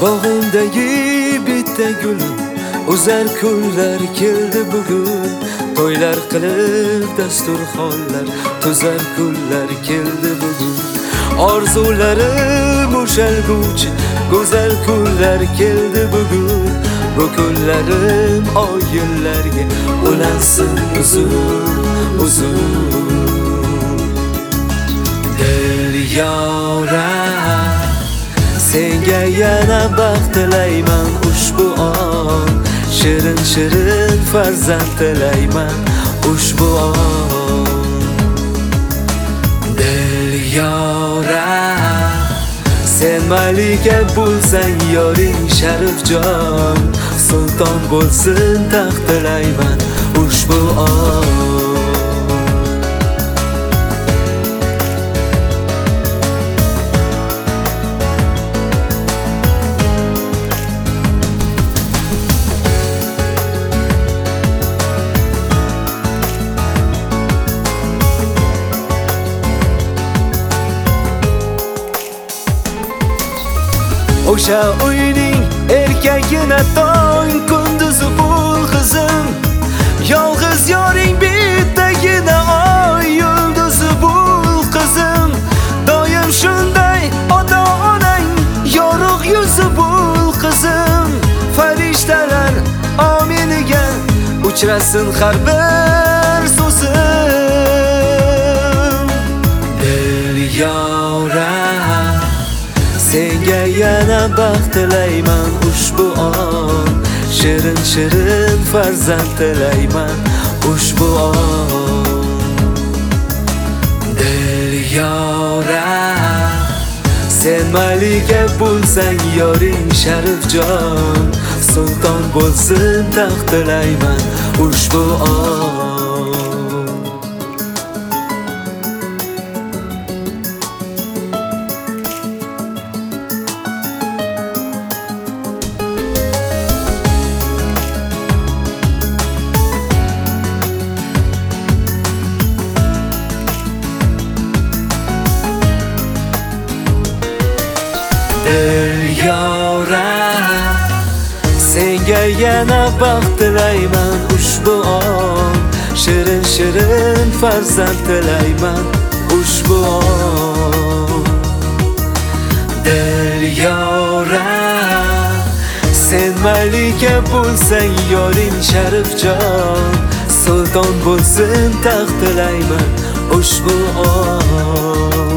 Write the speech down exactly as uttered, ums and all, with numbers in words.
Bog'imdagi bitta gulim o'zar kunlar keldi bugun. To'ylar qilib dasturxonlar to'zar kunlar keldi bugun. Orzularim ushalguvchi go'zal kunlar keldi bugun. Bu kunlarim oy yillarga ulansin uzun uzun. Dil yoram, senga yana baxt tilayman ushbu on. Shirin shirin farzand tilayman ushbu on. Dil yoram, sen malika bo'lsang yoring Sharifjon, sulton bo'lsin taxt tilayman ushbu on. O'sha uyning erkagina tong kunduzi bul qizim. Yolg'iz yoring bittagina oy yulduzi bul qizim. Doim shunday ota onang yorug' yuzi bul qizim. Farishtalar ominiga uchrasin har bir so'zim. Dil yoram, senga yana baxt tilayman ushbu on. Shirin shirin farzand tilayman ushbu on. Dil yoram, sen malika bo'lsang yoring Sharifjon, sulton bo'lsin taxt tilayman ushbu on. Dil yoram, senga yana baxt tilayman ushbu on. Shirin shirin farzand tilayman ushbu on. Dil yoram, sen malika bo'lsang yoring Sharifjon, sulton bo'lsin taxt tilayman ushbu on.